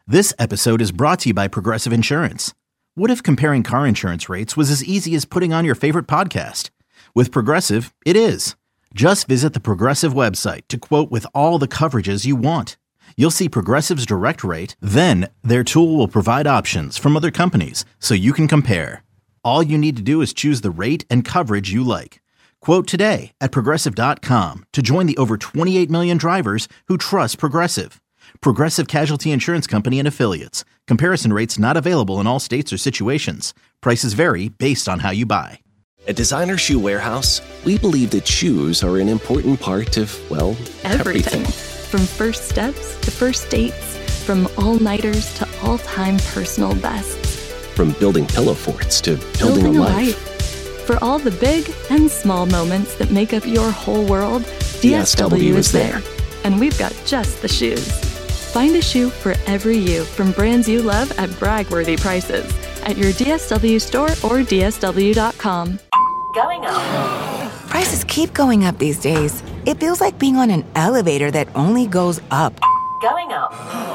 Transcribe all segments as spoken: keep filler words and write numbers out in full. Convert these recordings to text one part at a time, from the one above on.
This episode is brought to you by Progressive Insurance. What if comparing car insurance rates was as easy as putting on your favorite podcast? With Progressive, it is. Just visit the Progressive website to quote with all the coverages you want. You'll see Progressive's direct rate, then their tool will provide options from other companies so you can compare. All you need to do is choose the rate and coverage you like. Quote today at progressive dot com to join the over twenty-eight million drivers who trust Progressive. Progressive Casualty Insurance Company and Affiliates. Comparison rates not available in all states or situations. Prices vary based on how you buy. At Designer Shoe Warehouse, we believe that shoes are an important part of, well, everything. everything. From first steps to first dates, from all-nighters to all-time personal bests. From building pillow forts to building, building a, a life. life. For all the big and small moments that make up your whole world, D S W, D S W is there. And we've got just the shoes. Find a shoe for every you from brands you love at brag-worthy prices at your D S W store or D S W dot com. Going up. Prices keep going up these days. It feels like being on an elevator that only goes up. Going up.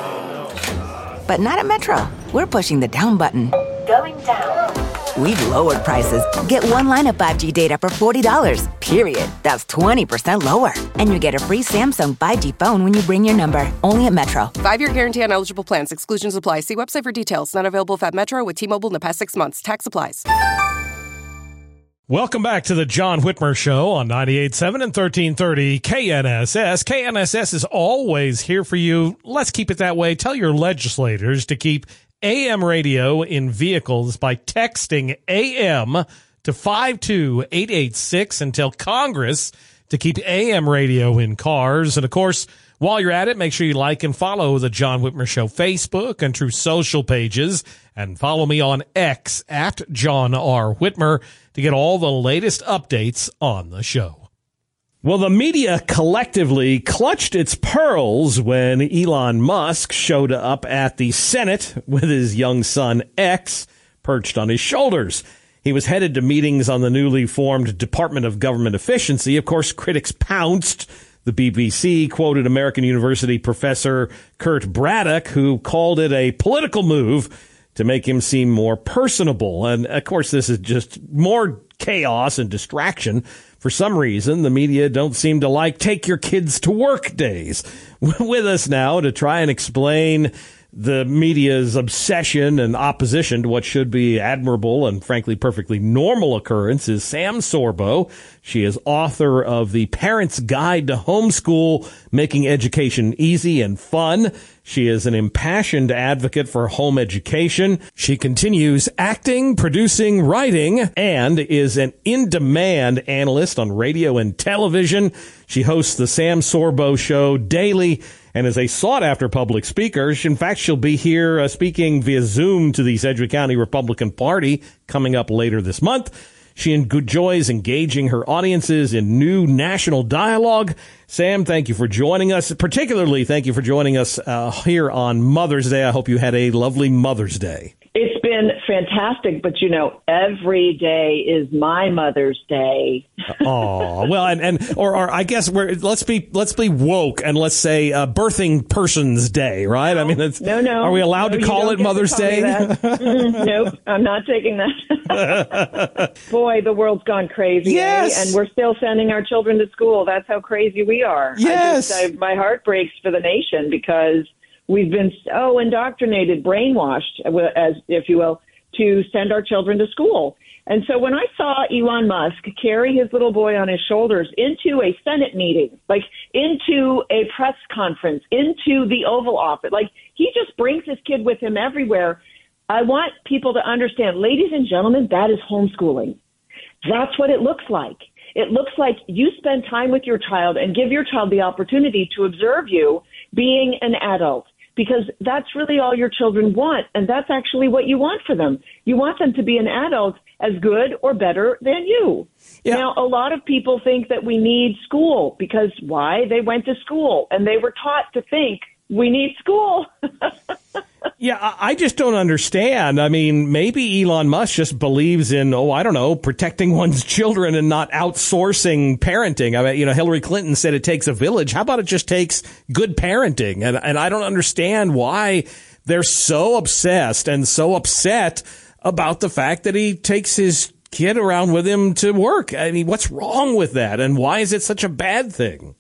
But not at Metro. We're pushing the down button. Going down. We've lowered prices. Get one line of five G data for forty dollars, period. That's twenty percent lower. And you get a free Samsung five G phone when you bring your number. Only at Metro. Five-year guarantee on eligible plans. Exclusions apply. See website for details. Not available at Metro with T-Mobile in the past six months. Tax applies. Welcome back to the John Whitmer Show on ninety-eight point seven and thirteen thirty K N S S. K N S S is always here for you. Let's keep it that way. Tell your legislators to keep A M radio in vehicles by texting A M to five two eight eight six and tell Congress to keep A M radio in cars. And, of course, while you're at it, make sure you like and follow the John Whitmer Show Facebook and True Social pages. And follow me on X at John R. Whitmer to get all the latest updates on the show. Well, the media collectively clutched its pearls when Elon Musk showed up at the Senate with his young son X perched on his shoulders. He was headed to meetings on the newly formed Department of Government Efficiency. Of course, critics pounced. The B B C quoted American University professor Kurt Braddock, who called it a political move to make him seem more personable. And, of course, this is just more chaos and distraction. For some reason, the media don't seem to like take your kids to work days. With us now to try and explain the media's obsession and opposition to what should be admirable and, frankly, perfectly normal occurrence is Sam Sorbo. She is author of The Parent's Guide to Homeschool, Making Education Easy and Fun. She is an impassioned advocate for home education. She continues acting, producing, writing, and is an in-demand analyst on radio and television. She hosts the Sam Sorbo Show daily and is a sought-after public speaker. In fact, she'll be here uh, speaking via Zoom to the Sedgwick County Republican Party coming up later this month. She enjoys engaging her audiences in new national dialogue. Sam, thank you for joining us. Particularly, thank you for joining us uh, here on Mother's Day. I hope you had a lovely Mother's Day. It's been fantastic, but, you know, every day is my Mother's Day. Oh, well, and, and or, or I guess we're let's be let's be woke and let's say uh, Birthing Person's Day, right? No, I mean, it's, no, no. Are we allowed no, to call it Mother's call Day? mm, nope, I'm not taking that. Boy, the world's gone crazy, yes, eh? And we're still sending our children to school. That's how crazy we are. Yes, I just, I, my heart breaks for the nation because we've been so indoctrinated, brainwashed, as if you will, to send our children to school. And so when I saw Elon Musk carry his little boy on his shoulders into a Senate meeting, like into a press conference, into the Oval Office, like he just brings his kid with him everywhere. I want people to understand, ladies and gentlemen, that is homeschooling. That's what it looks like. It looks like you spend time with your child and give your child the opportunity to observe you being an adult, because that's really all your children want. And that's actually what you want for them. You want them to be an adult as good or better than you. Yeah. Now, a lot of people think that we need school because why? They went to school and they were taught to think we need school. Yeah, I just don't understand. I mean, maybe Elon Musk just believes in, oh, I don't know, protecting one's children and not outsourcing parenting. I mean, you know, Hillary Clinton said it takes a village. How about it just takes good parenting? And, and I don't understand why they're so obsessed and so upset about the fact that he takes his kid around with him to work. I mean, what's wrong with that? And why is it such a bad thing?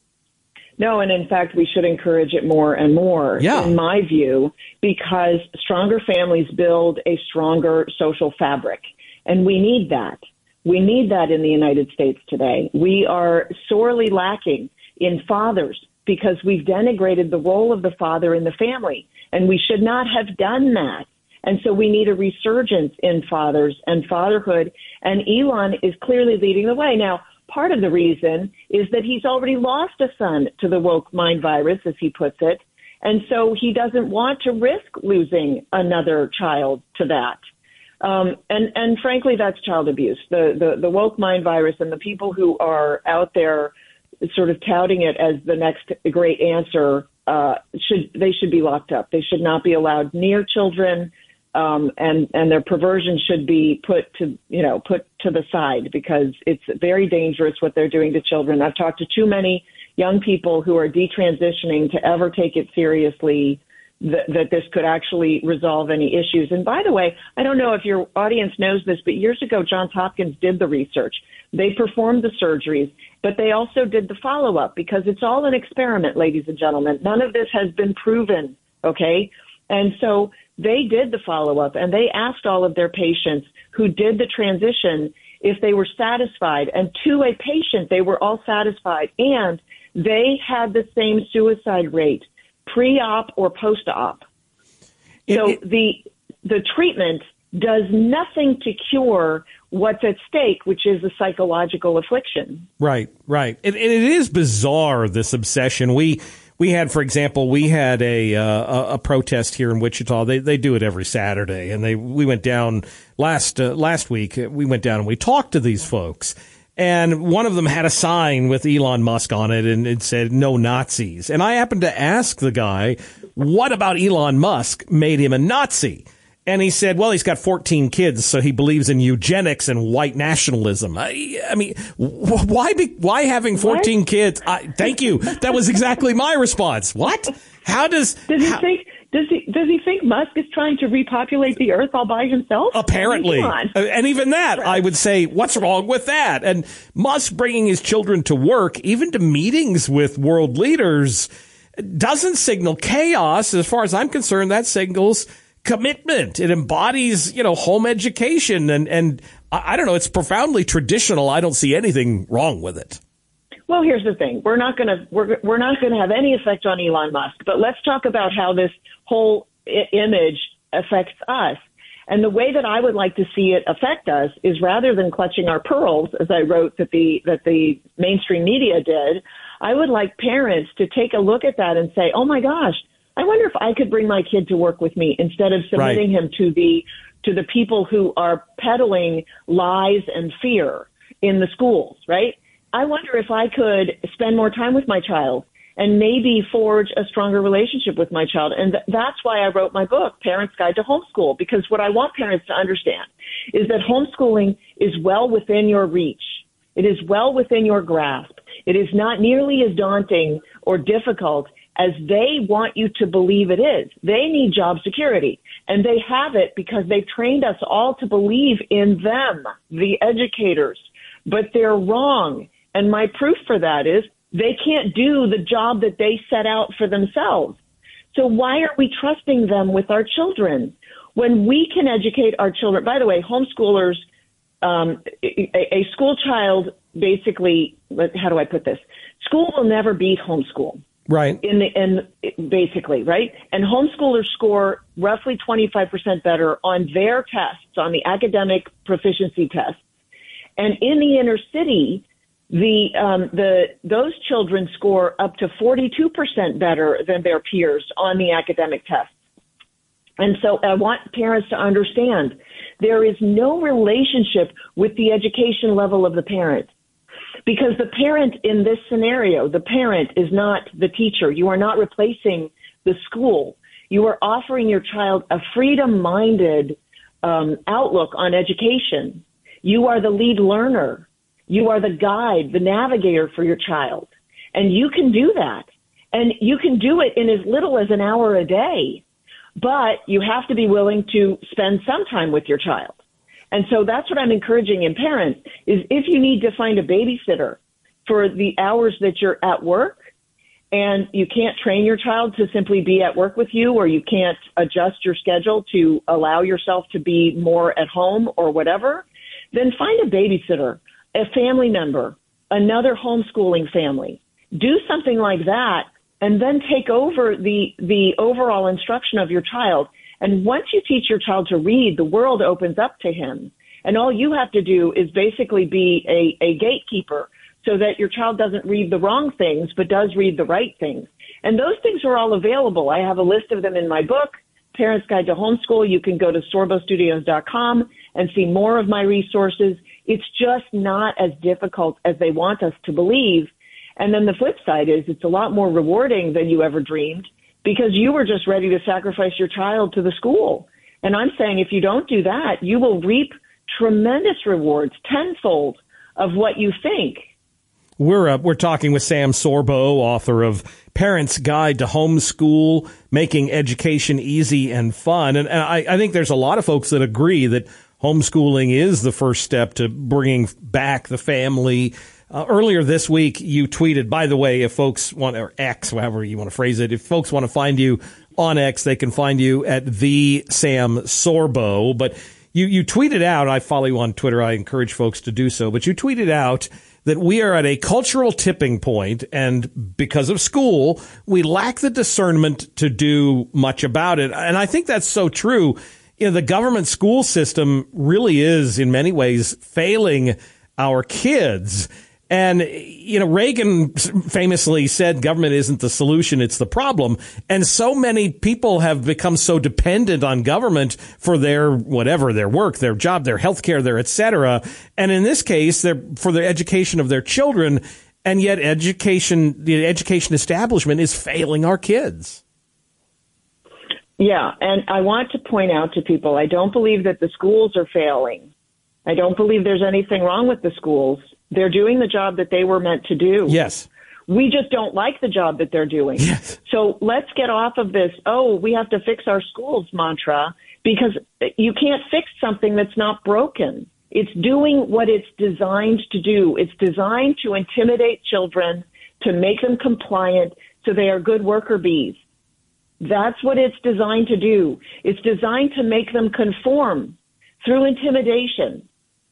No, and in fact, we should encourage it more and more, yeah. in my view, because stronger families build a stronger social fabric. And we need that. We need that in the United States today. We are sorely lacking in fathers because we've denigrated the role of the father in the family. And we should not have done that. And so we need a resurgence in fathers and fatherhood. And Elon is clearly leading the way. Now, part of the reason is that he's already lost a son to the woke mind virus, as he puts it. And so he doesn't want to risk losing another child to that. Um, and, and frankly, that's child abuse. The, the, the woke mind virus and the people who are out there sort of touting it as the next great answer, uh, should, they should be locked up. They should not be allowed near children. Um, and, and their perversion should be put to, you know, put to the side because it's very dangerous what they're doing to children. I've talked to too many young people who are detransitioning to ever take it seriously that, that this could actually resolve any issues. And by the way, I don't know if your audience knows this, but years ago, Johns Hopkins did the research. They performed the surgeries, but they also did the follow-up because it's all an experiment, ladies and gentlemen. None of this has been proven, okay? And so they did the follow-up, and they asked all of their patients who did the transition if they were satisfied. And to a patient, they were all satisfied, and they had the same suicide rate, pre-op or post-op. It, so it, the the treatment does nothing to cure what's at stake, which is a psychological affliction. Right, right. And, and it is bizarre, this obsession. We... We had, for example, we had a uh, a protest here in Wichita. They they do it every Saturday, and they we went down last uh, last week. We went down and we talked to these folks, and one of them had a sign with Elon Musk on it, and it said "No Nazis." And I happened to ask the guy, "What about Elon Musk made him a Nazi?" And he said, well, he's got fourteen kids, so he believes in eugenics and white nationalism. I, I mean, why be, why having fourteen what? kids? I, thank you. That was exactly my response. What? How does... Does he how, think... Does he does he think Musk is trying to repopulate the Earth all by himself? Apparently. I mean, and even that, right. I would say, what's wrong with that? And Musk bringing his children to work, even to meetings with world leaders, doesn't signal chaos. As far as I'm concerned, that signals commitment. It embodies, you know, home education. And, and I don't know, it's profoundly traditional. I don't see anything wrong with it. Well, here's the thing. We're not going to we're we're not going to have any effect on Elon Musk. But let's talk about how this whole I- image affects us. And the way that I would like to see it affect us is rather than clutching our pearls, as I wrote that the that the mainstream media did, I would like parents to take a look at that and say, oh, my gosh, I wonder if I could bring my kid to work with me instead of submitting right. him to the to the people who are peddling lies and fear in the schools, right? I wonder if I could spend more time with my child and maybe forge a stronger relationship with my child. And th- that's why I wrote my book, Parents' Guide to Homeschool, because what I want parents to understand is that homeschooling is well within your reach. It is well within your grasp. It is not nearly as daunting or difficult as they want you to believe it is. They need job security, and they have it because they've trained us all to believe in them, the educators, but they're wrong. And my proof for that is they can't do the job that they set out for themselves. So why are we trusting them with our children when we can educate our children? By the way, homeschoolers, um, a, a school child basically, how do I put this? School will never beat homeschool. Right. In the in basically, right? And homeschoolers score roughly twenty-five percent better on their tests, on the academic proficiency tests. And in the inner city, the um, the those children score up to forty-two percent better than their peers on the academic tests. And so I want parents to understand there is no relationship with the education level of the parent. Because the parent in this scenario, the parent is not the teacher. You are not replacing the school. You are offering your child a freedom-minded um, outlook on education. You are the lead learner. You are the guide, the navigator for your child. And you can do that. And you can do it in as little as an hour a day. but you have to be willing to spend some time with your child. And so that's what I'm encouraging in parents is if you need to find a babysitter for the hours that you're at work and you can't train your child to simply be at work with you, or you can't adjust your schedule to allow yourself to be more at home or whatever, then find a babysitter, a family member, another homeschooling family. Do something like that, and then take over the, the overall instruction of your child. And once you teach your child to read, the world opens up to him. And all you have to do is basically be a, a gatekeeper so that your child doesn't read the wrong things, but does read the right things. And those things are all available. I have a list of them in my book, Parents Guide to Homeschool. You can go to sorbo studios dot com and see more of my resources. It's just not as difficult as they want us to believe. And then the flip side is it's a lot more rewarding than you ever dreamed, because you were just ready to sacrifice your child to the school. And I'm saying if you don't do that, you will reap tremendous rewards, tenfold of what you think. We're uh, we're talking with Sam Sorbo, author of Parents Guide to Homeschool, Making Education Easy and Fun. And, and I, I think there's a lot of folks that agree that homeschooling is the first step to bringing back the family. Uh, earlier this week, you tweeted, by the way, if folks want, or X, however you want to phrase it, if folks want to find you on X, they can find you at the Sam Sorbo. But you, you tweeted out, I follow you on Twitter, I encourage folks to do so, but you tweeted out that we are at a cultural tipping point, and because of school, we lack the discernment to do much about it. And I think that's so true. You know, the government school system really is, in many ways, failing our kids. And, you know, Reagan famously said government isn't the solution, it's the problem. And so many people have become so dependent on government for their whatever, their work, their job, their health care, their et cetera. And in this case, they're for the education of their children. And yet education, the education establishment is failing our kids. Yeah. And I want to point out to people, I don't believe that the schools are failing. I don't believe there's anything wrong with the schools. They're doing the job that they were meant to do. Yes. We just don't like the job that they're doing. Yes. So let's get off of this, oh, we have to fix our schools mantra, because you can't fix something that's not broken. It's doing what it's designed to do. It's designed to intimidate children, to make them compliant so they are good worker bees. That's what it's designed to do. It's designed to make them conform through intimidation.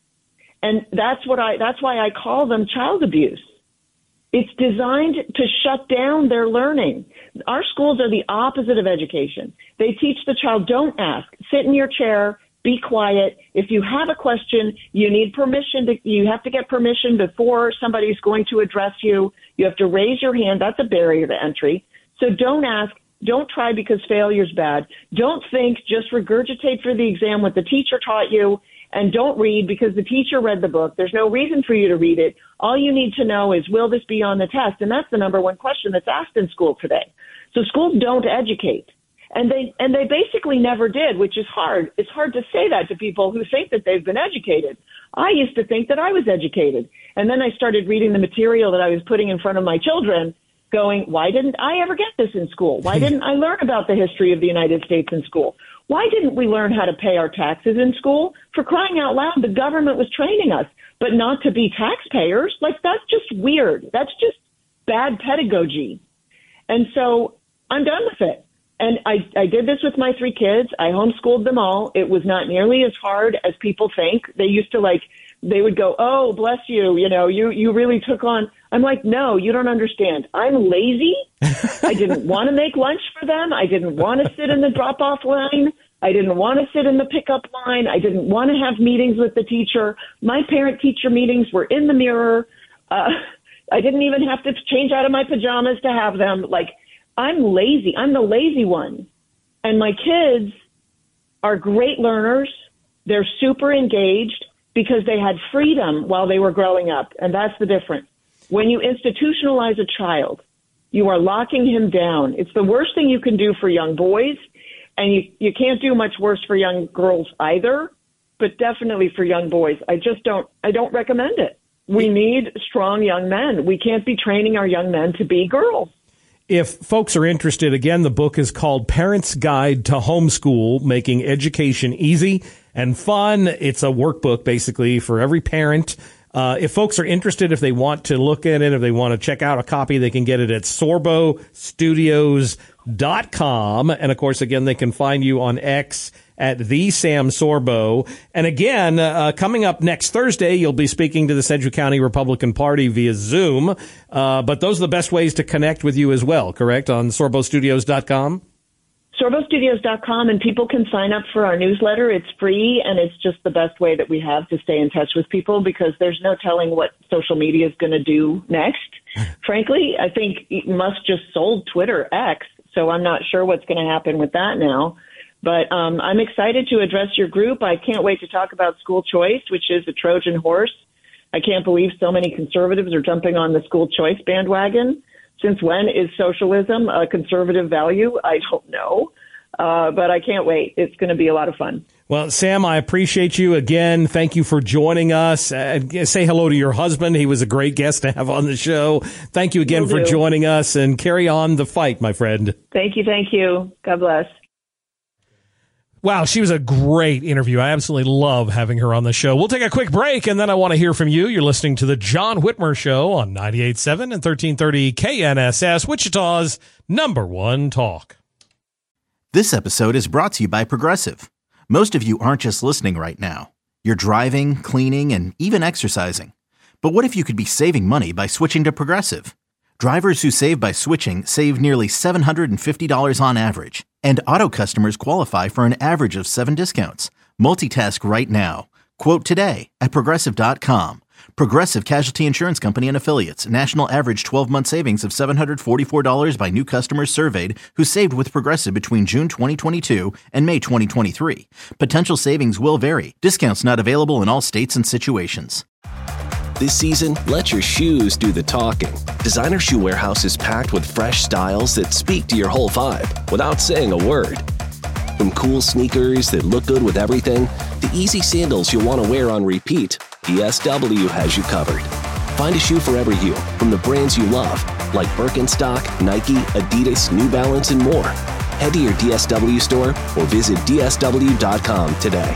And that's what I, that's why I call them child abuse. It's designed to shut down their learning. Our schools are the opposite of education. They teach the child, don't ask, sit in your chair, be quiet. If you have a question, you need permission to, you have to get permission before somebody's going to address you. You have to raise your hand. That's a barrier to entry. So don't ask, don't try because failure's bad. Don't think, just regurgitate for the exam what the teacher taught you. And don't read because the teacher read the book. There's no reason for you to read it. All you need to know is, will this be on the test? And that's the number one question that's asked in school today. So schools don't educate. And they and they basically never did, which is hard. It's hard to say that to people who think that they've been educated. I used to think that I was educated. And then I started reading the material that I was putting in front of my children, going, why didn't I ever get this in school? Why didn't I learn about the history of the United States in school? Why didn't we learn how to pay our taxes in school? For crying out loud, the government was training us, but not to be taxpayers. Like, that's just weird. That's just bad pedagogy. And so I'm done with it. And I, I did this with my three kids. I homeschooled them all. It was not nearly as hard as people think. They used to, like, they would go, oh, bless you, you know, you, you really took on. I'm like, no, you don't understand. I'm lazy. I didn't want to make lunch for them. I didn't want to sit in the drop-off line. I didn't want to sit in the pickup line. I didn't want to have meetings with the teacher. My parent-teacher meetings were in the mirror. Uh, I didn't even have to change out of my pajamas to have them. Like, I'm lazy. I'm the lazy one. And my kids are great learners. They're super engaged because they had freedom while they were growing up. And that's the difference. When you institutionalize a child, you are locking him down. It's the worst thing you can do for young boys. And you, you can't do much worse for young girls either, but definitely for young boys. I just don't, I don't recommend it. We need strong young men. We can't be training our young men to be girls. If folks are interested, again, the book is called Parents' Guide to Homeschool, Making Education Easy and Fun. It's a workbook, basically, for every parent. Uh, if folks are interested, if they want to look at it, if they want to check out a copy, they can get it at sorbo studios dot com. And, of course, again, they can find you on X at the Sam Sorbo. And again, uh, coming up next Thursday, you'll be speaking to the Sedgwick County Republican Party via Zoom. Uh, but those are the best ways to connect with you as well, correct? On sorbo studios dot com? sorbo studios dot com, and people can sign up for our newsletter. It's free, and it's just the best way that we have to stay in touch with people because there's no telling what social media is going to do next. Frankly, I think Musk just sold Twitter X, so I'm not sure what's going to happen with that now. But um, I'm excited to address your group. I can't wait to talk about school choice, which is a Trojan horse. I can't believe so many conservatives are jumping on the school choice bandwagon. Since when is socialism a conservative value? I don't know. Uh, but I can't wait. It's going to be a lot of fun. Well, Sam, I appreciate you again. Thank you for joining us. Uh, say hello to your husband. He was a great guest to have on the show. Thank you again Will for do. joining us, and carry on the fight, my friend. Thank you. Thank you. God bless. Wow, she was a great interview. I absolutely love having her on the show. We'll take a quick break, and then I want to hear from you. You're listening to the John Whitmer Show on ninety-eight point seven and thirteen thirty K N S S, Wichita's number one talk. This episode is brought to you by Progressive. Most of you aren't just listening right now. You're driving, cleaning, and even exercising. But what if you could be saving money by switching to Progressive? Drivers who save by switching save nearly seven hundred fifty dollars on average. And auto customers qualify for an average of seven discounts. Multitask right now. Quote today at progressive dot com. Progressive Casualty Insurance Company and Affiliates. National average twelve-month savings of seven hundred forty-four dollars by new customers surveyed who saved with Progressive between June twenty twenty-two and May twenty twenty-three. Potential savings will vary. Discounts not available in all states and situations. This season, let your shoes do the talking. Designer Shoe Warehouse is packed with fresh styles that speak to your whole vibe without saying a word. From cool sneakers that look good with everything, to easy sandals you'll want to wear on repeat, D S W has you covered. Find a shoe for every you from the brands you love, like Birkenstock, Nike, Adidas, New Balance, and more. Head to your D S W store or visit D S W dot com today.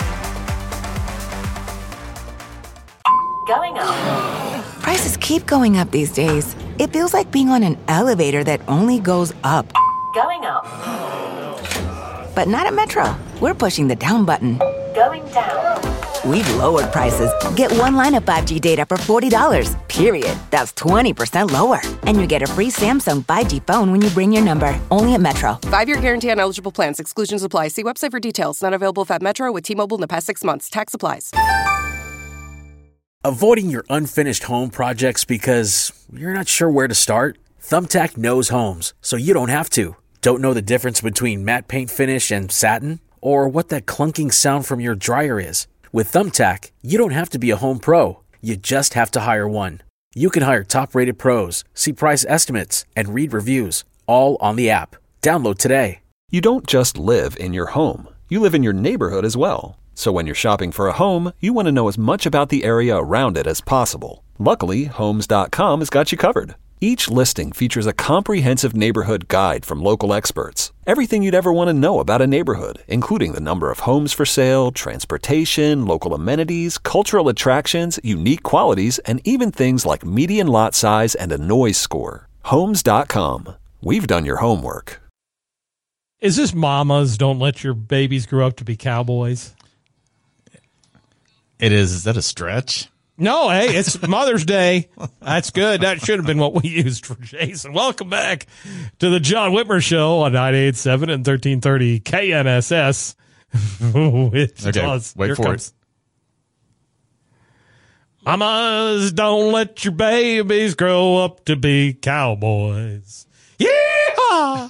Going up. Prices keep going up these days. It feels like being on an elevator that only goes up. Going up. But not at Metro. We're pushing the down button. Going down. We've lowered prices. Get one line of five G data for forty dollars, period. That's twenty percent lower. And you get a free Samsung five G phone when you bring your number. Only at Metro. Five-year guarantee on eligible plans. Exclusions apply. See website for details. Not available if at Metro with T-Mobile in the past six months. Tax applies. Avoiding your unfinished home projects because you're not sure where to start? Thumbtack knows homes, so you don't have to. Don't know the difference between matte paint finish and satin? Or what that clunking sound from your dryer is? With Thumbtack, you don't have to be a home pro. You just have to hire one. You can hire top-rated pros, see price estimates, and read reviews, all on the app. Download today. You don't just live in your home. You live in your neighborhood as well. So when you're shopping for a home, you want to know as much about the area around it as possible. Luckily, Homes dot com has got you covered. Each listing features a comprehensive neighborhood guide from local experts. Everything you'd ever want to know about a neighborhood, including the number of homes for sale, transportation, local amenities, cultural attractions, unique qualities, and even things like median lot size and a noise score. Homes dot com. We've done your homework. Is this mamas don't let your babies grow up to be cowboys? It is. Is that a stretch? No, hey, it's Mother's Day. That's good. That should have been what we used for Jason. Welcome back to the John Whitmer Show on ninety-eight point seven and thirteen thirty K N S S. Okay, does. Wait Here for comes. it. Mamas, don't let your babies grow up to be cowboys. Yeah!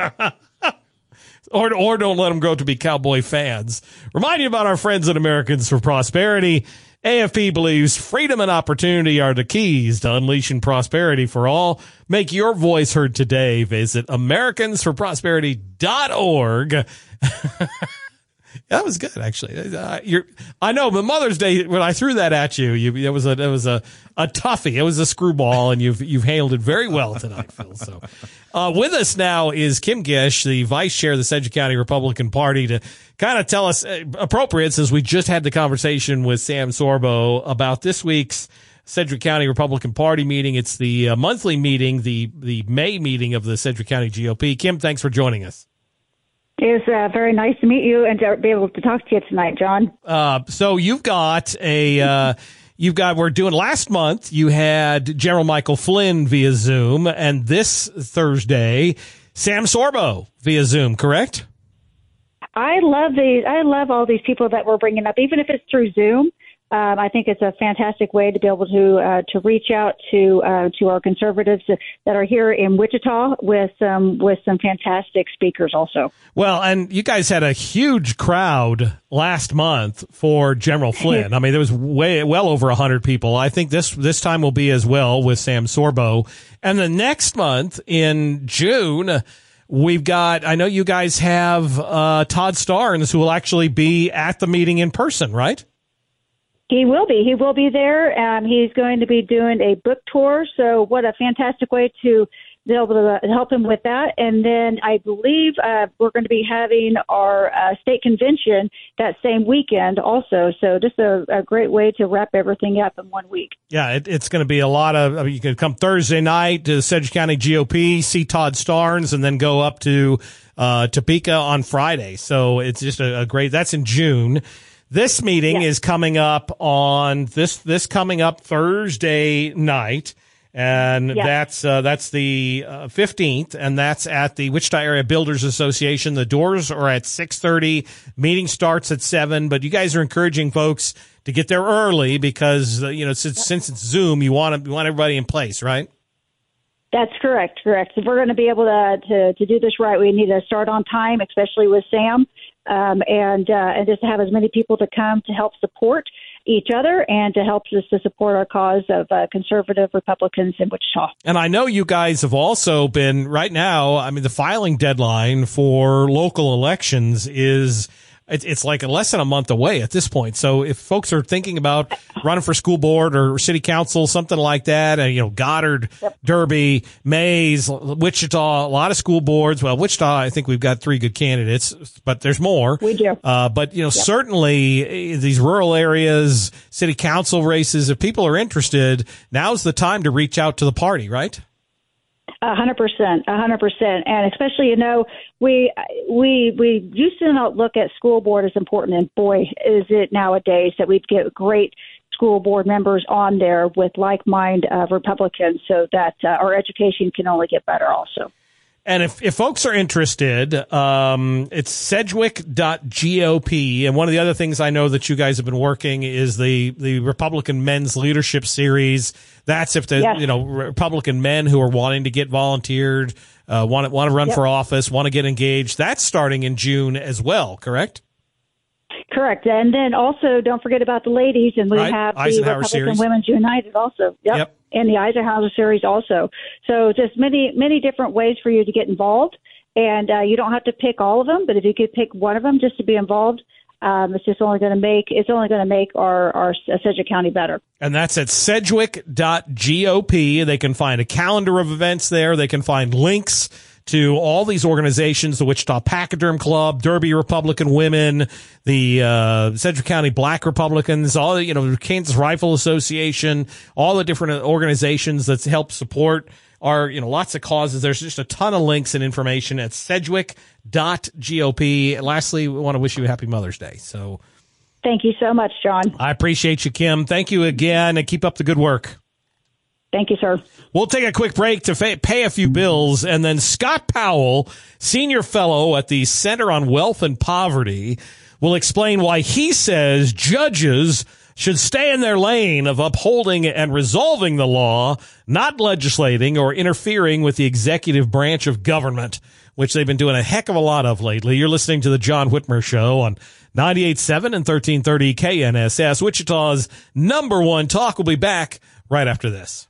Or, or don't let them grow up to be cowboy fans. Remind you about our friends at Americans for Prosperity. A F P believes freedom and opportunity are the keys to unleashing prosperity for all. Make your voice heard today. Visit Americans for Prosperity dot org. That was good, actually. Uh, you're, I know, but Mother's Day, when I threw that at you, you it was a it was a, a toughie. It was a screwball, and you've you've handled it very well tonight, Phil. So, uh, with us now is Kim Gish, the vice chair of the Sedgwick County Republican Party, to kind of tell us, uh, appropriate, since we just had the conversation with Sam Sorbo about this week's Sedgwick County Republican Party meeting. It's the uh, monthly meeting, the the May meeting of the Sedgwick County G O P. Kim, thanks for joining us. It's uh, very nice to meet you and to be able to talk to you tonight, John. Uh, so you've got a, uh, you've got, we're doing last month, you had General Michael Flynn via Zoom, and this Thursday, Sam Sorbo via Zoom, correct? I love these. I love all these people that we're bringing up, even if it's through Zoom. Um, I think it's a fantastic way to be able to uh, to reach out to uh, to our conservatives that are here in Wichita with um, with some fantastic speakers also. Well, and you guys had a huge crowd last month for General Flynn. I mean, there was way well over a hundred people. I think this this time will be as well with Sam Sorbo. And the next month in June, we've got. I know you guys have uh, Todd Starnes, who will actually be at the meeting in person, right? He will be. He will be there. Um, he's going to be doing a book tour. So what a fantastic way to be able to help him with that. And then I believe uh, we're going to be having our uh, state convention that same weekend also. So just a, a great way to wrap everything up in one week. Yeah, it, it's going to be a lot of, I mean, you can come Thursday night to the Sedgwick County G O P, see Todd Starnes, and then go up to uh, Topeka on Friday. So it's just a, a great, that's in June. This meeting yes. is coming up on this this coming up Thursday night, and yes. that's uh, that's the uh, fifteenth, and that's at the Wichita Area Builders Association. The doors are at six thirty. Meeting starts at seven, but you guys are encouraging folks to get there early because uh, you know since, yes. since it's Zoom, you want to, you want everybody in place, right? That's correct. Correct. If we're going to be able to, to to do this right, we need to start on time, especially with Sam. Um, and uh, and just to have as many people to come to help support each other and to help us to support our cause of uh, conservative Republicans in Wichita. And I know you guys have also been, right now, I mean, the filing deadline for local elections is, it's like less than a month away at this point. So if folks are thinking about running for school board or city council, something like that, and, you know, Goddard, yep. Derby, Mays, Wichita, a lot of school boards. Well, Wichita, I think we've got three good candidates, but there's more. We do. Uh, but, you know, yep. certainly these rural areas, city council races, if people are interested, now's the time to reach out to the party, right? A hundred percent, a hundred percent, and especially, you know, we we we used to not look at school board as important, and boy, is it nowadays that we get great school board members on there with like-minded uh, Republicans, so that uh, our education can only get better also. And if, if folks are interested, um, it's sedgwick dot gop. And one of the other things I know that you guys have been working is the, the Republican Men's Leadership Series. That's if the, yes. you know, Republican men who are wanting to get volunteered, uh, want to, want to run yep. for office, want to get engaged. That's starting in June as well, correct? Correct. And then also don't forget about the ladies, and we right. have the Eisenhower Republican Series. Women's United also. Yep. yep. And the Eisenhower Series also. So just many, many different ways for you to get involved. And uh, you don't have to pick all of them, but if you could pick one of them just to be involved, um, it's just only going to make it's only going to make our, our Sedgwick County better. And that's at sedgwick dot gop. They can find a calendar of events there. They can find links to all these organizations, the Wichita Pachyderm Club, Derby Republican Women, the uh, Sedgwick County Black Republicans, all the, you know, Kansas Rifle Association, all the different organizations that help support our, you know, lots of causes. There's just a ton of links and information at sedgwick dot gop. Lastly, we want to wish you a happy Mother's Day. So thank you so much, John. I appreciate you, Kim. Thank you again, and keep up the good work. Thank you, sir. We'll take a quick break to fa- pay a few bills, and then Scott Powell, senior fellow at the Center on Wealth and Poverty, will explain why he says judges should stay in their lane of upholding and resolving the law, not legislating or interfering with the executive branch of government, which they've been doing a heck of a lot of lately. You're listening to the John Whitmer Show on ninety-eight point seven and thirteen thirty K N S S, Wichita's number one talk. We'll be back right after this.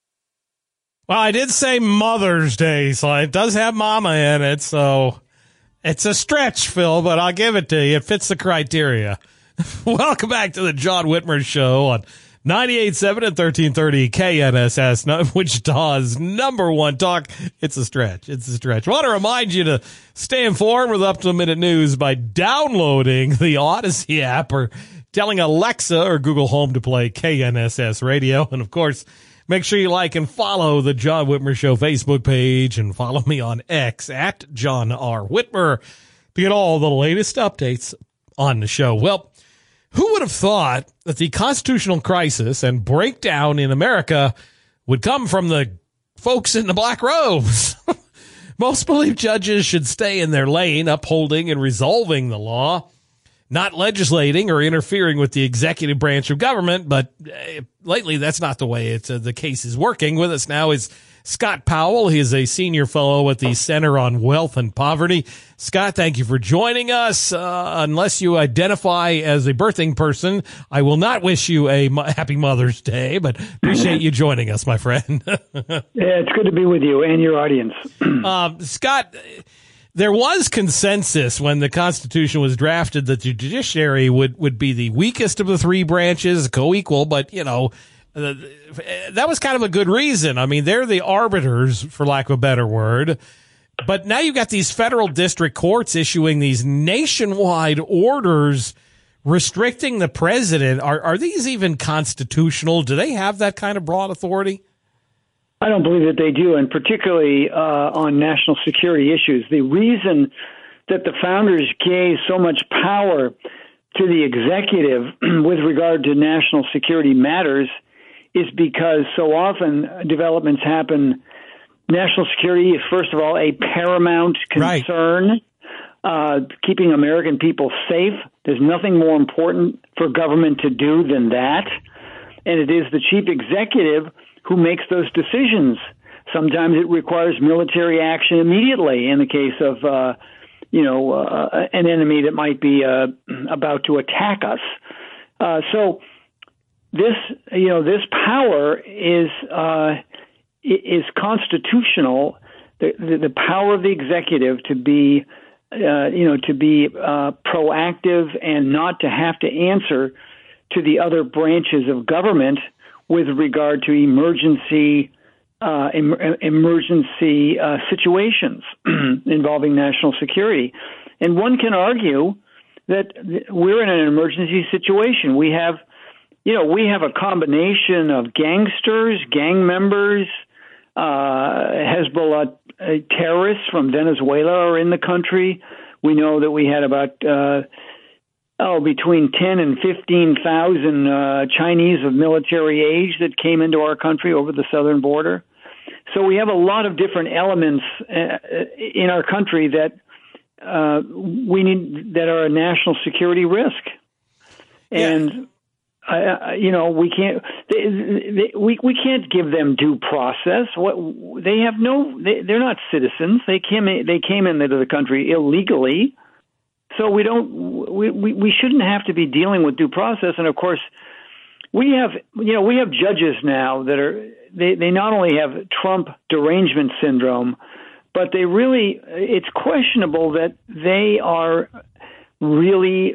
Well, I did say Mother's Day, so it does have Mama in it, so It's a stretch, Phil, but I'll give it to you. It fits the criteria. Welcome back to the John Whitmer Show on ninety-eight point seven and thirteen thirty K N S S, Wichita's number one talk. It's a stretch. It's a stretch. I want to remind you to stay informed with up-to-the-minute news by downloading the Odyssey app or telling Alexa or Google Home to play K N S S Radio. And, of course, make sure you like and follow the John Whitmer Show Facebook page and follow me on X at John R. Whitmer to get all the latest updates on the show. Well, who would have thought that the constitutional crisis and breakdown in America would come from the folks in the black robes? Most believe judges should stay in their lane, upholding and resolving the law, not legislating or interfering with the executive branch of government. But uh, lately, that's not the way it's, uh, the case is working. With us now is Scott Powell. He is a senior fellow at the Center on Wealth and Poverty. Scott, thank you for joining us. Uh, unless you identify as a birthing person, I will not wish you a mo- happy Mother's Day, but appreciate you joining us, my friend. Yeah, it's good to be with you and your audience. um, Scott, there was consensus when the Constitution was drafted that the judiciary would, would be the weakest of the three branches, co-equal, but, you know, Uh, that was kind of a good reason. I mean, they're the arbiters, for lack of a better word. But now you've got these federal district courts issuing these nationwide orders restricting the president. Are, are these even constitutional? Do they have that kind of broad authority? I don't believe that they do, and particularly uh, on national security issues. The reason that the founders gave so much power to the executive with regard to national security matters is because so often developments happen. National security is, first of all, a paramount concern. Right. Uh, keeping American people safe. There's nothing more important for government to do than that. And it is the chief executive who makes those decisions. Sometimes it requires military action immediately in the case of, uh, you know, uh, an enemy that might be uh, about to attack us. Uh, so this, you know, this power is uh, is constitutional. The, the, the power of the executive to be, uh, you know, to be uh, proactive and not to have to answer to the other branches of government with regard to emergency uh, em- emergency uh, situations involving national security. And one can argue that we're in an emergency situation. We have, you know, we have a combination of gangsters, gang members, uh, Hezbollah uh, terrorists from Venezuela are in the country. We know that we had about uh, oh between ten and fifteen thousand uh, Chinese of military age that came into our country over the southern border. So we have a lot of different elements uh, in our country that uh, we need that are a national security risk, and. Yeah. Uh, you know, we can't. They, they, we we can't give them due process. What they have no. They, they're not citizens. They came. In, they came into the country illegally. So we don't. We, we we shouldn't have to be dealing with due process. And of course, we have. You know, we have judges now that are. They they not only have Trump derangement syndrome, but they really. It's questionable that they are really.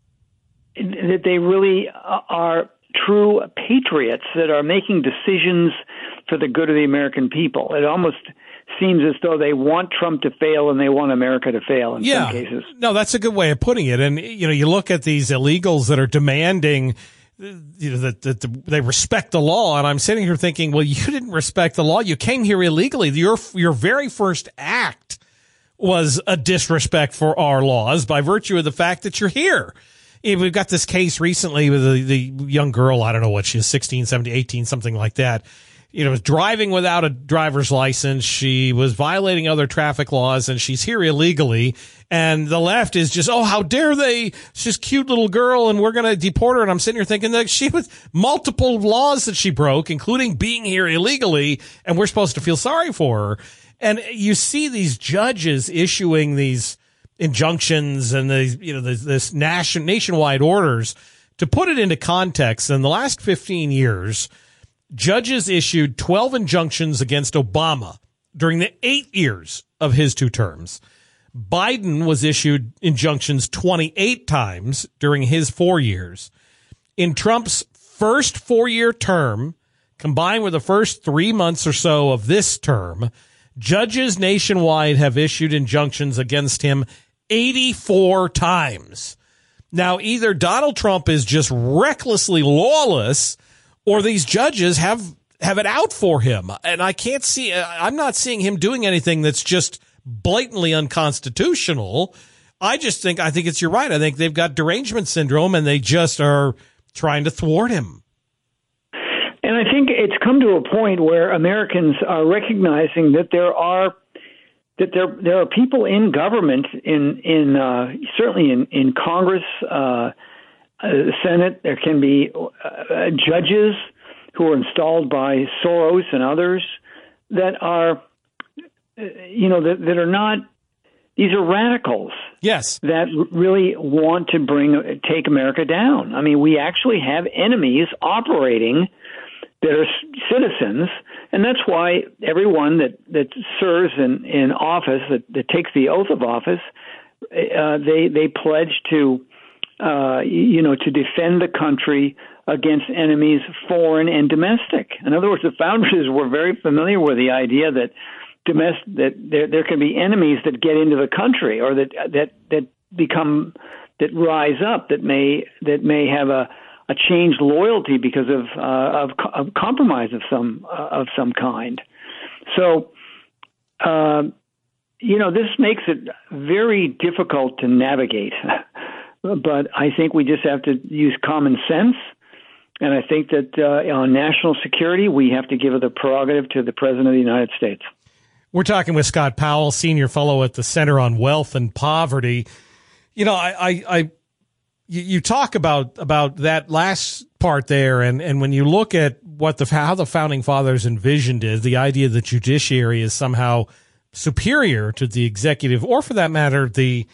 that they really are true patriots that are making decisions for the good of the American people. It almost seems as though they want Trump to fail and they want America to fail in yeah. some cases. No, that's a good way of putting it. And, you know, you look at these illegals that are demanding you know, that, that they respect the law. And I'm sitting here thinking, well, you didn't respect the law. You came here illegally. Your, your very first act was a disrespect for our laws by virtue of the fact that you're here. We've got this case recently with the, the young girl, I don't know what she is, sixteen, seventeen, eighteen, something like that. You know, was driving without a driver's license. She was violating other traffic laws, and she's here illegally. And the left is just, oh, how dare they? She's a cute little girl, and we're going to deport her. And I'm sitting here thinking that she was multiple laws that she broke, including being here illegally, and we're supposed to feel sorry for her. And you see these judges issuing these injunctions and the you know this, this nation nationwide orders. To put it into context, in the last fifteen years, judges issued twelve injunctions against Obama during the eight years of his two terms. Biden was issued injunctions twenty-eight times during his four years. In Trump's first four-year term, combined with the first three months or so of this term, judges nationwide have issued injunctions against him eighty-four times. Now, either Donald Trump is just recklessly lawless, or these judges have have it out for him. And I can't see, I'm not seeing him doing anything that's just blatantly unconstitutional. I just think, I think it's, you're right. I think they've got derangement syndrome and they just are trying to thwart him. And I think it's come to a point where Americans are recognizing that there are that there there are people in government, in in uh, certainly in in Congress, uh, uh, Senate. There can be uh, judges who are installed by Soros and others that are, you know, that, that are not. These are radicals. Yes, that really want to bring take America down. I mean, we actually have enemies operating that are citizens, and that's why everyone that, that serves in, in office, that, that takes the oath of office, uh, they they pledge to, uh, you know, to defend the country against enemies, foreign and domestic. In other words, the founders were very familiar with the idea that domestic that there there can be enemies that get into the country, or that that that become that rise up, that may that may have a a changed loyalty because of uh, of, of compromise of some uh, of some kind. So, uh, you know, this makes it very difficult to navigate. But I think we just have to use common sense, and I think that uh, on national security, we have to give the prerogative to the President of the United States. We're talking with Scott Powell, senior fellow at the Center on Wealth and Poverty. You know, I. I, I You talk about about that last part there, and, and when you look at what the how the founding fathers envisioned is the idea that judiciary is somehow superior to the executive, or for that matter, the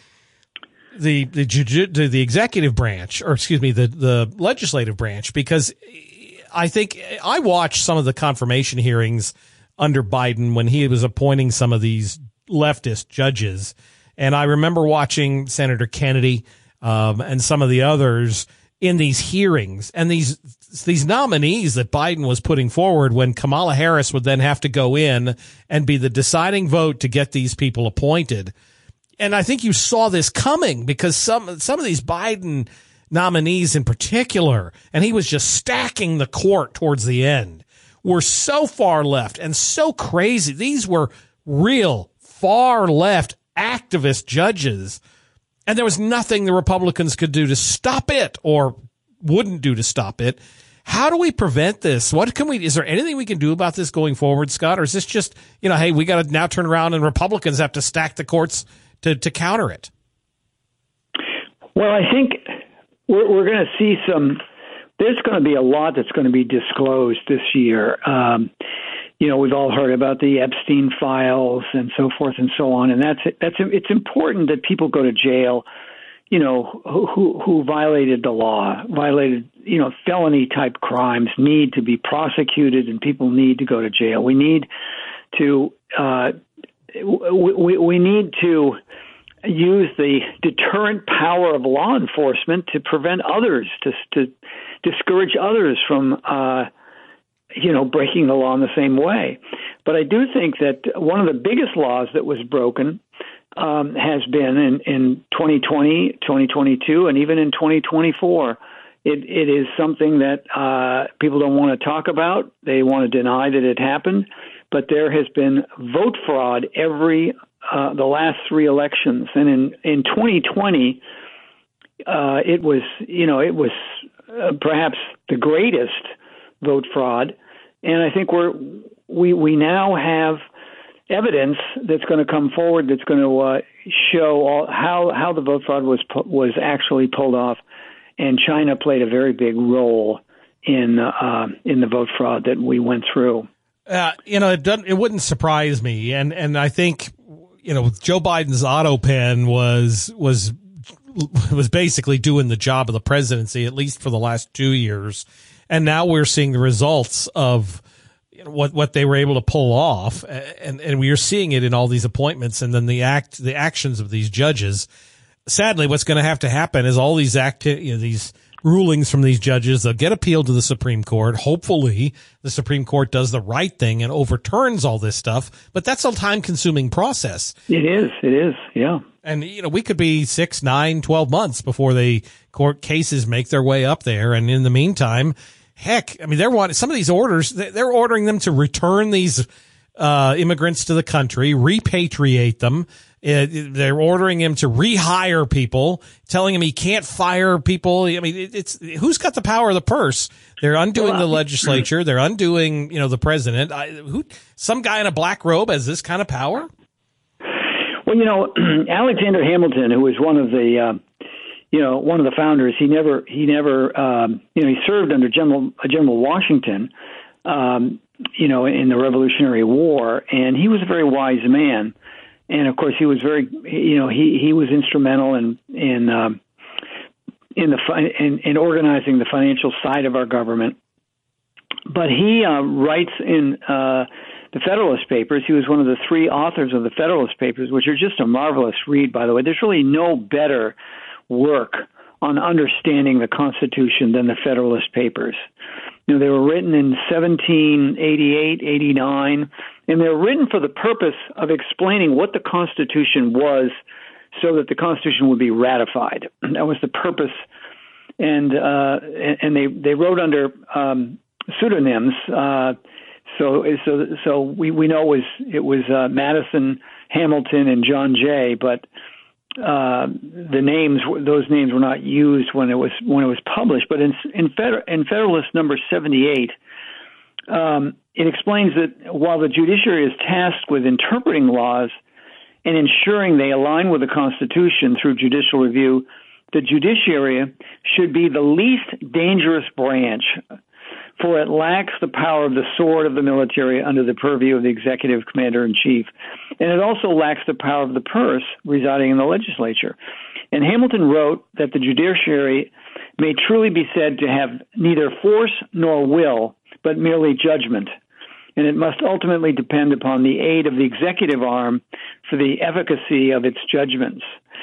the the the, the executive branch, or excuse me, the the legislative branch, because I think I watched some of the confirmation hearings under Biden when he was appointing some of these leftist judges, and I remember watching Senator Kennedy. Um, and some of the others in these hearings, and these these nominees that Biden was putting forward, when Kamala Harris would then have to go in and be the deciding vote to get these people appointed. And I think you saw this coming, because some some of these Biden nominees in particular, and he was just stacking the court towards the end, were so far left and so crazy. These were real far left activist judges. And there was nothing the Republicans could do to stop it, or wouldn't do to stop it. How do we prevent this? What can we, is there anything we can do about this going forward, Scott? Or is this just, you know, hey, we got to now turn around and Republicans have to stack the courts to, to counter it? Well, I think we're, we're going to see some, there's going to be a lot that's going to be disclosed this year. Um, You know, we've all heard about the Epstein files and so forth and so on, and that's that's it's important that people go to jail, you know, who who violated the law, violated, you know, felony type crimes need to be prosecuted, and people need to go to jail. We need to uh, we we need to use the deterrent power of law enforcement to prevent others, to to discourage others from. Uh, you know, breaking the law in the same way. But I do think that one of the biggest laws that was broken um, has been in, in twenty twenty, twenty twenty-two, and even in twenty twenty-four. It, it is something that uh, people don't want to talk about. They want to deny that it happened. But there has been vote fraud every uh, the last three elections. And in, in twenty twenty, uh, it was, you know, it was uh, perhaps the greatest vote fraud, and I think we're we we now have evidence that's going to come forward that's going to uh, show all, how how the vote fraud was was actually pulled off, and China played a very big role in uh, in the vote fraud that we went through. Uh, you know, it doesn't it wouldn't surprise me, and and I think, you know, Joe Biden's auto pen was was was basically doing the job of the presidency, at least for the last two years. And now we're seeing the results of what what they were able to pull off, and and we are seeing it in all these appointments, and then the act the actions of these judges. Sadly, what's going to have to happen is all these act you know, these rulings from these judges, they'll get appealed to the Supreme Court. Hopefully, the Supreme Court does the right thing and overturns all this stuff. But that's a time-consuming process. It is. It is. Yeah. And, you know, we could be six, nine, twelve months before the court cases make their way up there. And in the meantime, heck, I mean, they're wanting some of these orders, they're ordering them to return these uh, immigrants to the country, repatriate them. It, they're ordering him to rehire people, telling him he can't fire people. I mean, it, it's who's got the power of the purse? They're undoing the legislature. They're undoing, you know, the president. I, who, some guy in a black robe has this kind of power? Well, you know, Alexander Hamilton, who was one of the, uh, you know, one of the founders, he never, he never, um, you know, he served under General General Washington, um, you know, in the Revolutionary War, and he was a very wise man. And of course, he was very, you know, he, he was instrumental in in um, in the in, in organizing the financial side of our government. But he uh, writes in uh, the Federalist Papers. He was one of the three authors of the Federalist Papers, which are just a marvelous read, by the way. There's really no better work on understanding the Constitution than the Federalist Papers. You know, they were written in seventeen eighty-eight, eighty-nine, and they were written for the purpose of explaining what the Constitution was so that the Constitution would be ratified. That was the purpose. And uh, and they, they wrote under um, pseudonyms. Uh, so so so we, we know it was, it was uh, Madison, Hamilton, and John Jay, but uh, the names, those names were not used when it was when it was published. But in in, Feder- in Federalist number seventy-eight, um, it explains that while the judiciary is tasked with interpreting laws and ensuring they align with the Constitution through judicial review, the judiciary should be the least dangerous branch, for it lacks the power of the sword of the military under the purview of the executive commander-in-chief. And it also lacks the power of the purse residing in the legislature. And Hamilton wrote that the judiciary may truly be said to have neither force nor will, but merely judgment. And it must ultimately depend upon the aid of the executive arm for the efficacy of its judgments.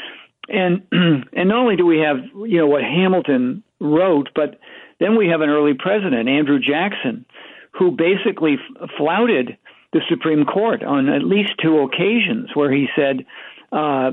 And and not only do we have, you know, what Hamilton wrote, but then we have an early president, Andrew Jackson, who basically flouted the Supreme Court on at least two occasions, where he said uh,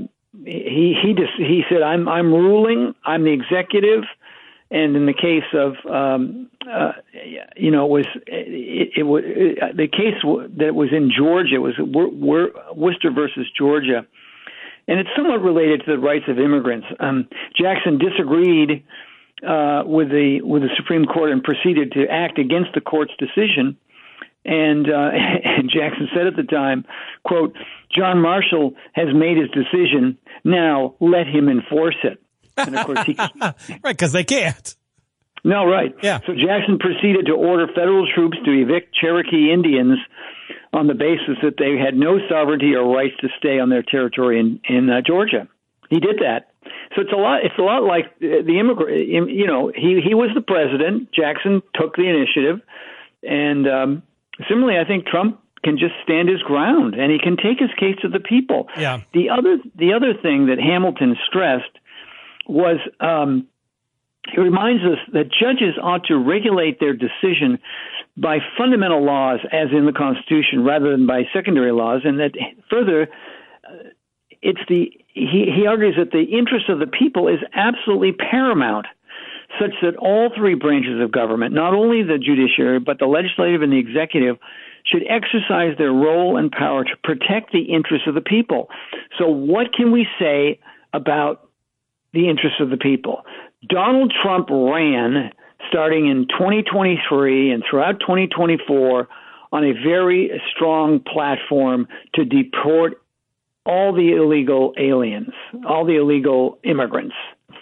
he he just he said I'm I'm ruling, I'm the executive, and in the case of um, uh, you know it was it, it was it, the case that was in Georgia was Worcester versus Georgia. And it's somewhat related to the rights of immigrants. Um, Jackson disagreed uh, with the with the Supreme Court and proceeded to act against the court's decision. And, uh, and Jackson said at the time, quote, "John Marshall has made his decision. Now let him enforce it." And of course, he right, because they can't. No, right. Yeah. So Jackson proceeded to order federal troops to evict Cherokee Indians on the basis that they had no sovereignty or rights to stay on their territory in in uh, Georgia. He did that. So it's a lot. It's a lot like the immigrant. You know, he he was the president. Jackson took the initiative, and um, similarly, I think Trump can just stand his ground and he can take his case to the people. Yeah. The other the other thing that Hamilton stressed was. Um, It reminds us that judges ought to regulate their decision by fundamental laws, as in the Constitution, rather than by secondary laws, and that further, uh, it's the he, he argues that the interest of the people is absolutely paramount, such that all three branches of government, not only the judiciary, but the legislative and the executive, should exercise their role and power to protect the interests of the people. So what can we say about the interests of the people? Donald Trump ran starting in twenty twenty-three and throughout twenty twenty-four on a very strong platform to deport all the illegal aliens, all the illegal immigrants.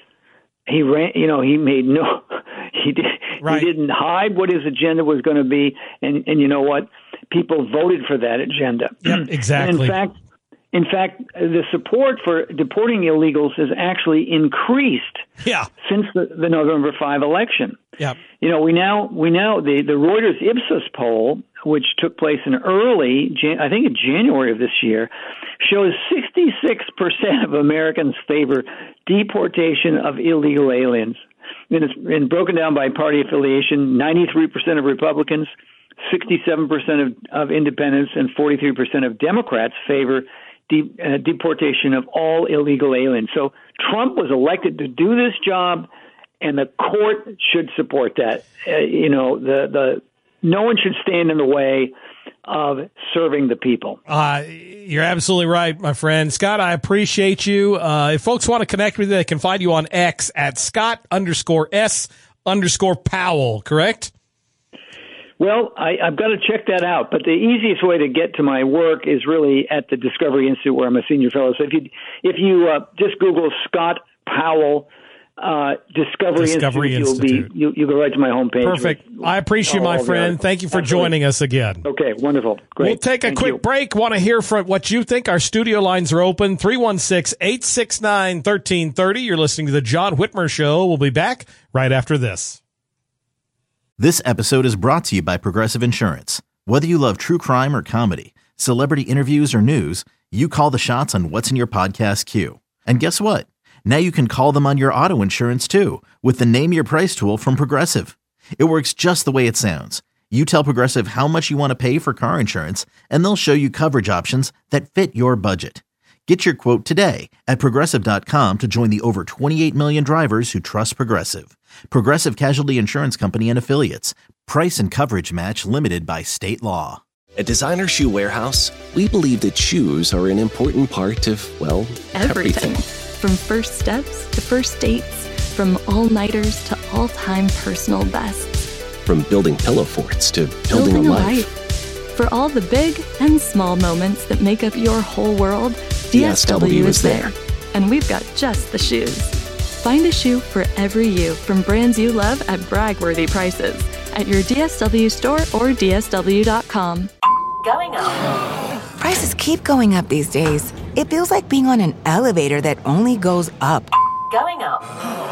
He ran, you know, he made no, he, did, right. he didn't hide what his agenda was going to be. And, and you know what? People voted for that agenda. Yep, exactly. And in fact, In fact, the support for deporting illegals has actually increased yeah. since the, the November fifth election. Yeah. You know, we now we now the, the Reuters Ipsos poll which took place in early, Jan- I think in January of this year, shows sixty-six percent of Americans favor deportation of illegal aliens. And it's been broken down by party affiliation. ninety-three percent of Republicans, sixty-seven percent of, of independents, and forty-three percent of Democrats favor de- uh, deportation of all illegal aliens. So Trump was elected to do this job, and the court should support that. Uh, you know, the the no one should stand in the way of serving the people. Uh, you're absolutely right, my friend. Scott, I appreciate you. Uh, if folks want to connect with you, they can find you on X at Scott underscore S underscore Powell, correct? Well, I, I've got to check that out. But the easiest way to get to my work is really at the Discovery Institute, where I'm a senior fellow. So if you if you uh, just Google Scott Powell, Uh, Discovery, Discovery Institute, Institute. You'll be, you, you go right to my homepage. Perfect. I appreciate my friend. Thank you for Absolutely. joining us again. Okay, wonderful. Great. We'll take a Thank quick you. break. Want to hear from what you think. Our studio lines are open. three one six, eight six nine, one three three zero. You're listening to The John Whitmer Show. We'll be back right after this. This episode is brought to you by Progressive Insurance. Whether you love true crime or comedy, celebrity interviews or news, you call the shots on what's in your podcast queue. And guess what? Now you can call them on your auto insurance too with the Name Your Price tool from Progressive. It works just the way it sounds. You tell Progressive how much you want to pay for car insurance, and they'll show you coverage options that fit your budget. Get your quote today at Progressive dot com to join the over twenty-eight million drivers who trust Progressive. Progressive Casualty Insurance Company and Affiliates. Price and coverage match limited by state law. At Designer Shoe Warehouse, we believe that shoes are an important part of, well, Everything. everything. From first steps to first dates, from all-nighters to all-time personal bests. From building pillow forts to building, Building a a life. life. For all the big and small moments that make up your whole world, D S W is there. And we've got just the shoes. Find a shoe for every you from brands you love at brag-worthy prices at your D S W store or D S W dot com. Going up. Prices keep going up these days. It feels like being on an elevator that only goes up. Going up.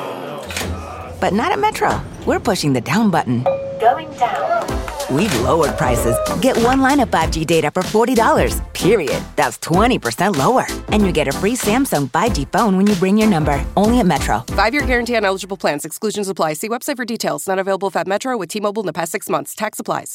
But not at Metro. We're pushing the down button. Going down. We've lowered prices. Get one line of five G data for forty dollars, period. That's twenty percent lower. And you get a free Samsung five G phone when you bring your number. Only at Metro. Five-year guarantee on eligible plans. Exclusions apply. See website for details. Not available at Metro with T-Mobile in the past six months. Tax applies.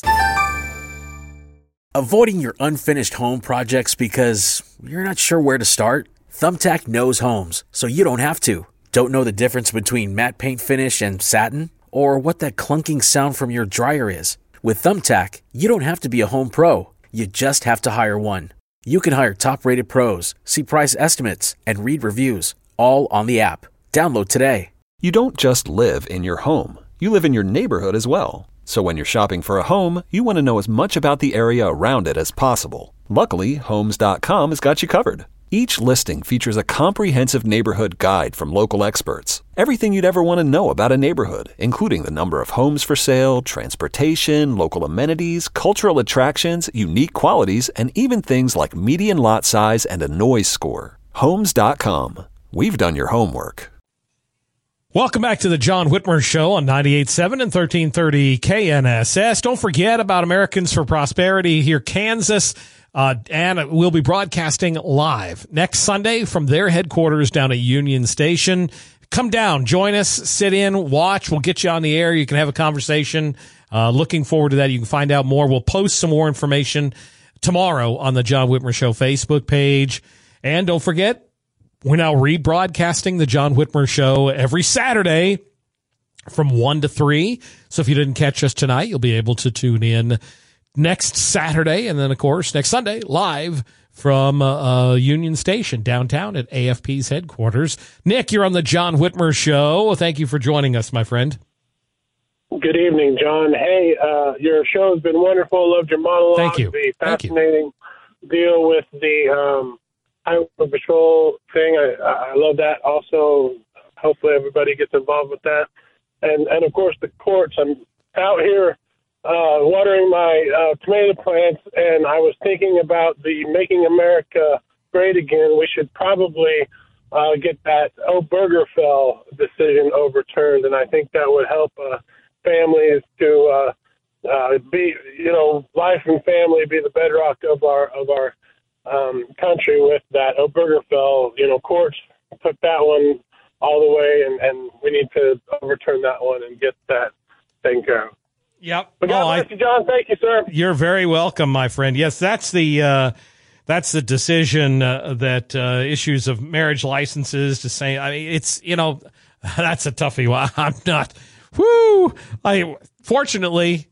Avoiding your unfinished home projects because you're not sure where to start? Thumbtack knows homes, so you don't have to. Don't know the difference between matte paint finish and satin? Or what that clunking sound from your dryer is? With Thumbtack, you don't have to be a home pro. You just have to hire one. You can hire top-rated pros, see price estimates, and read reviews, all on the app. Download today. You don't just live in your home. You live in your neighborhood as well. So when you're shopping for a home, you want to know as much about the area around it as possible. Luckily, Homes dot com has got you covered. Each listing features a comprehensive neighborhood guide from local experts. Everything you'd ever want to know about a neighborhood, including the number of homes for sale, transportation, local amenities, cultural attractions, unique qualities, and even things like median lot size and a noise score. Homes dot com. We've done your homework. Welcome back to the John Whitmer Show on ninety-eight point seven and thirteen thirty K N S S. Don't forget about Americans for Prosperity here, Kansas. Uh, and we'll be broadcasting live next Sunday from their headquarters down at Union Station. Come down, join us, sit in, watch. We'll get you on the air. You can have a conversation. Uh, looking forward to that. You can find out more. We'll post some more information tomorrow on the John Whitmer Show Facebook page. And don't forget, we're now rebroadcasting the John Whitmer Show every Saturday from one to three. So if you didn't catch us tonight, you'll be able to tune in next Saturday, and then, of course, next Sunday, live from uh, uh, Union Station downtown at A F P's headquarters. Nick, you're on the John Whitmer Show. Thank you for joining us, my friend. Good evening, John. Hey, uh, your show has been wonderful. Loved your monologue. Thank you. The Thank you. fascinating deal with the um, Highway Patrol thing. I, I love that. Also, hopefully everybody gets involved with that. And, and of course, the courts. I'm out here Uh, watering my uh, tomato plants, and I was thinking about the Making America Great Again. We should probably uh, get that Obergefell decision overturned, and I think that would help uh, families to uh, uh, be, you know, life and family be the bedrock of our of our um, country with that Obergefell, you know, courts took that one all the way, and, and we need to overturn that one and get that taken care of. Yep. But God oh, bless you, John. Thank you, sir. You're very welcome, my friend. Yes, that's the uh, that's the decision uh, that uh, issues of marriage licenses to say. I mean, it's, you know, that's a toughie. Well, I'm not. Whoo! I fortunately,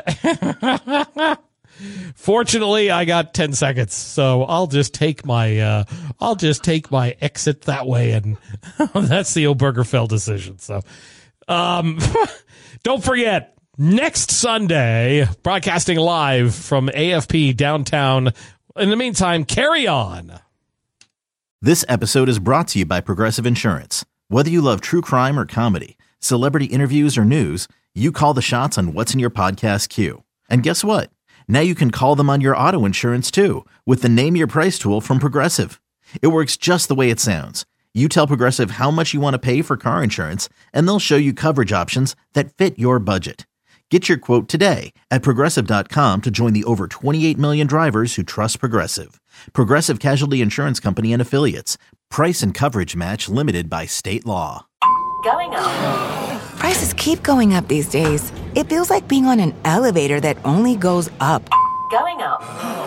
uh, fortunately, I got ten seconds, so I'll just take my uh, I'll just take my exit that way, and that's the Obergefell decision. So, um, don't forget. Next Sunday, broadcasting live from A F P downtown. In the meantime, carry on. This episode is brought to you by Progressive Insurance. Whether you love true crime or comedy, celebrity interviews or news, you call the shots on what's in your podcast queue. And guess what? Now you can call them on your auto insurance too with the Name Your Price tool from Progressive. It works just the way it sounds. You tell Progressive how much you want to pay for car insurance, and they'll show you coverage options that fit your budget. Get your quote today at Progressive dot com to join the over twenty-eight million drivers who trust Progressive. Progressive Casualty Insurance Company and Affiliates. Price and coverage match limited by state law. Going up. Prices keep going up these days. It feels like being on an elevator that only goes up. Going up.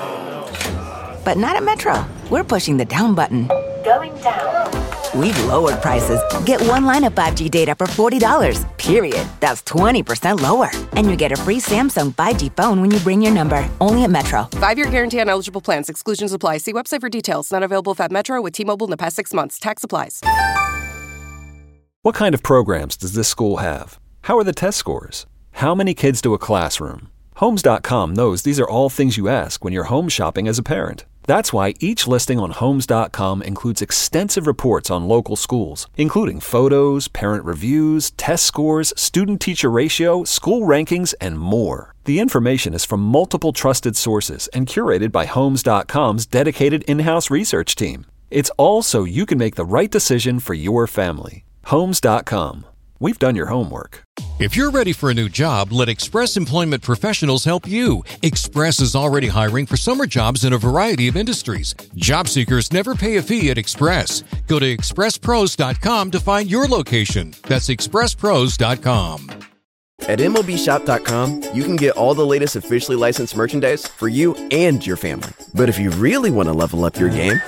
But not at Metro. We're pushing the down button. Going down. We've lowered prices. Get one line of five G data for forty dollars, period. That's twenty percent lower. And you get a free Samsung five G phone when you bring your number. Only at Metro. Five-year guarantee on eligible plans. Exclusions apply. See website for details. Not available if at Metro with T-Mobile in the past six months. Tax applies. What kind of programs does this school have? How are the test scores? How many kids do a classroom? Homes dot com knows these are all things you ask when you're home shopping as a parent. That's why each listing on Homes dot com includes extensive reports on local schools, including photos, parent reviews, test scores, student-teacher ratio, school rankings, and more. The information is from multiple trusted sources and curated by Homes dot com's dedicated in-house research team. It's all so you can make the right decision for your family. Homes dot com. We've done your homework. If you're ready for a new job, let Express Employment Professionals help you. Express is already hiring for summer jobs in a variety of industries. Job seekers never pay a fee at Express. Go to express pros dot com to find your location. That's express pros dot com. At M L B shop dot com, you can get all the latest officially licensed merchandise for you and your family. But if you really want to level up your game,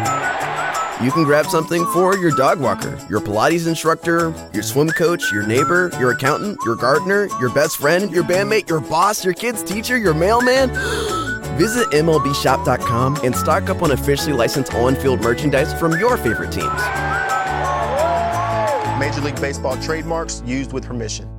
you can grab something for your dog walker, your Pilates instructor, your swim coach, your neighbor, your accountant, your gardener, your best friend, your bandmate, your boss, your kid's teacher, your mailman. Visit M L B shop dot com and stock up on officially licensed on-field merchandise from your favorite teams. Major League Baseball trademarks used with permission.